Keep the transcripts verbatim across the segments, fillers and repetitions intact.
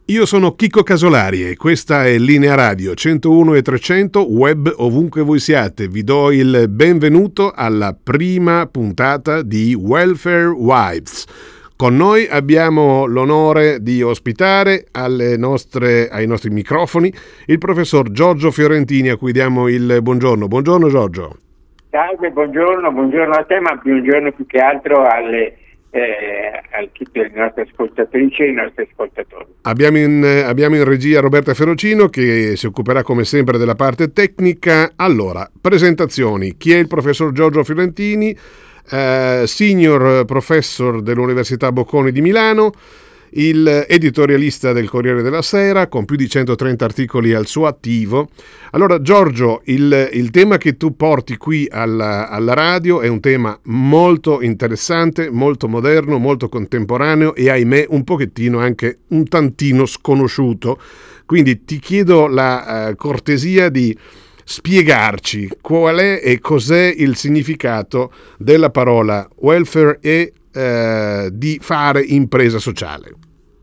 Io sono Chicco Casolari e questa è Linea Radio centouno e trecento, web ovunque voi siate. Vi do il benvenuto alla prima puntata di Welfare Wives. Con noi abbiamo l'onore di ospitare alle nostre, ai nostri microfoni il professor Giorgio Fiorentini, a cui diamo il buongiorno. Buongiorno Giorgio. Salve, buongiorno, buongiorno a te, ma buongiorno più che altro alle Eh, a tutte le nostre ascoltatrici e i nostri ascoltatori. Abbiamo in, abbiamo in regia Roberta Ferrocino, che si occuperà come sempre della parte tecnica. Allora, presentazioni. Chi è il professor Giorgio Fiorentini? Eh, senior professor dell'Università Bocconi di Milano, il editorialista del Corriere della Sera con più di centotrenta articoli al suo attivo. Allora Giorgio, il, il tema che tu porti qui alla, alla radio è un tema molto interessante, molto moderno, molto contemporaneo e ahimè un pochettino anche un tantino sconosciuto, quindi ti chiedo la uh, cortesia di spiegarci qual è e cos'è il significato della parola welfare e eh, di fare impresa sociale.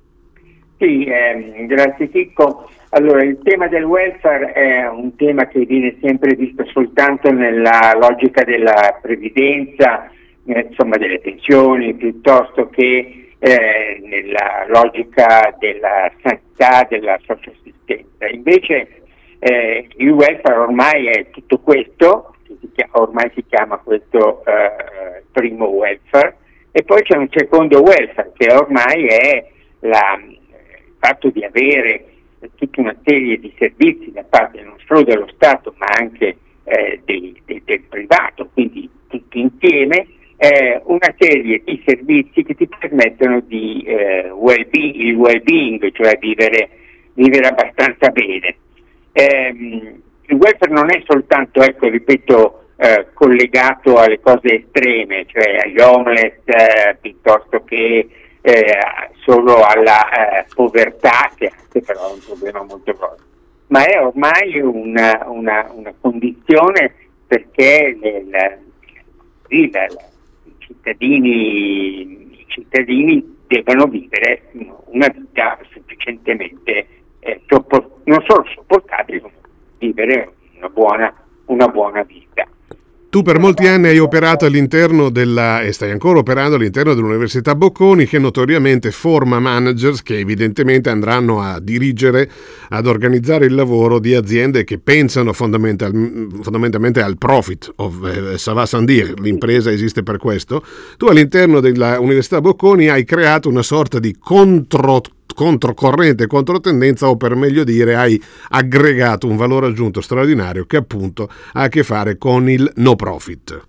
Sì, eh, grazie Chicco. Allora, il tema del welfare è un tema che viene sempre visto soltanto nella logica della previdenza, eh, insomma delle pensioni, piuttosto che eh, nella logica della sanità, della socioassistenza. Invece Eh, il welfare ormai è tutto questo, si chiama, ormai si chiama questo eh, primo welfare, e poi c'è un secondo welfare che ormai è la, il fatto di avere tutta una serie di servizi da parte non solo dello Stato ma anche eh, dei, dei, del privato, quindi tutti insieme, eh, una serie di servizi che ti permettono di eh, well-being, il well-being, cioè vivere, vivere abbastanza bene. Eh, il welfare non è soltanto, ecco, ripeto, eh, collegato alle cose estreme, cioè agli homeless, eh, piuttosto che eh, solo alla eh, povertà, che anche però è un problema molto grosso, ma è ormai una, una, una condizione perché le, la, sì, la, la, i, cittadini, i cittadini devono vivere una vita sufficientemente Eh, sopport- non solo sopportabile, ma vivere una buona, una buona vita. Tu per molti anni hai operato all'interno della, e stai ancora operando all'interno dell'Università Bocconi, che notoriamente forma managers che evidentemente andranno a dirigere, ad organizzare il lavoro di aziende che pensano fondamental, fondamentalmente al profit of eh, ça va sans dire, l'impresa esiste per questo. Tu all'interno dell'Università Bocconi hai creato una sorta di contro controcorrente, controtendenza, o per meglio dire hai aggregato un valore aggiunto straordinario che appunto ha a che fare con il no profit.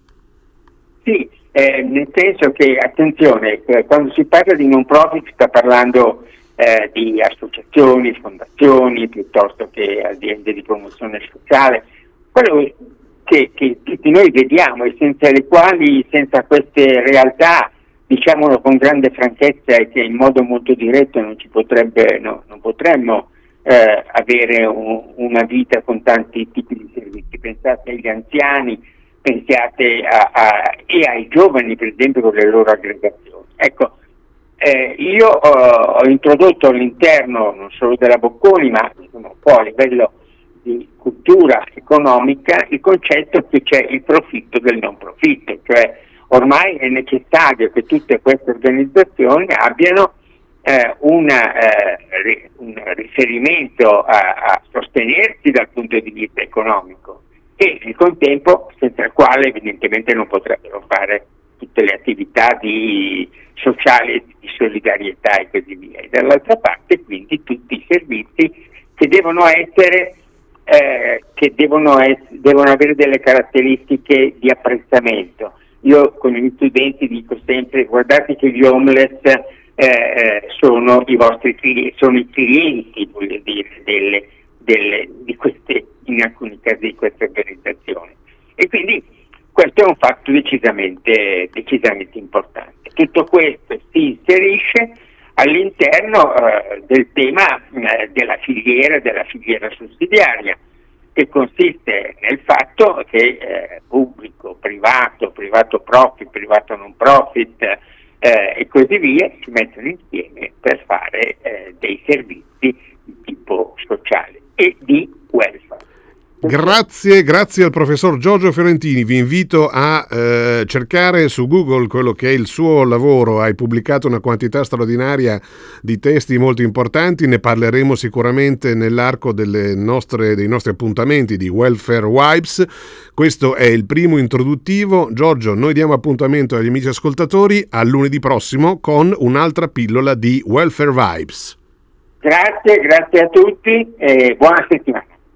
Sì, eh, nel senso che, attenzione, eh, quando si parla di non profit si sta parlando eh, di associazioni, fondazioni, piuttosto che aziende di promozione sociale, quello che, che tutti noi vediamo e senza le quali, senza queste realtà, diciamolo con grande franchezza, è che in modo molto diretto non ci potrebbe, no, non potremmo eh, avere un, una vita con tanti tipi di servizi. Pensate agli anziani, pensate a, a, e ai giovani, per esempio, con le loro aggregazioni. Ecco, eh, io ho, ho introdotto all'interno non solo della Bocconi, ma insomma, un po' a livello di cultura economica, il concetto che c'è il profitto del non profitto, cioè ormai è necessario che tutte queste organizzazioni abbiano eh, una, eh, un riferimento a, a sostenersi dal punto di vista economico e nel contempo senza il quale evidentemente non potrebbero fare tutte le attività di sociali, di solidarietà e così via. E dall'altra parte quindi tutti i servizi che devono essere eh, che devono, ess- devono avere delle caratteristiche di apprezzamento. Io con i miei studenti dico sempre: guardate che gli homeless eh, sono i vostri clienti, sono i clienti, voglio dire, delle, delle, di queste, in alcuni casi di queste organizzazioni. E quindi questo è un fatto decisamente, decisamente importante. Tutto questo si inserisce all'interno eh, del tema eh, della filiera, della filiera sussidiaria, che consiste nel fatto che eh, pubblico, privato, privato profit, privato non profit eh, e così via si mettono insieme per fare eh, dei servizi Grazie, grazie al professor Giorgio Fiorentini. Vi invito a eh, cercare su Google quello che è il suo lavoro. Hai pubblicato una quantità straordinaria di testi molto importanti, ne parleremo sicuramente nell'arco delle nostre, dei nostri appuntamenti di Welfare Vibes. Questo è il primo introduttivo. Giorgio, noi diamo appuntamento agli amici ascoltatori a lunedì prossimo con un'altra pillola di Welfare Vibes. Grazie, grazie a tutti e buona settimana.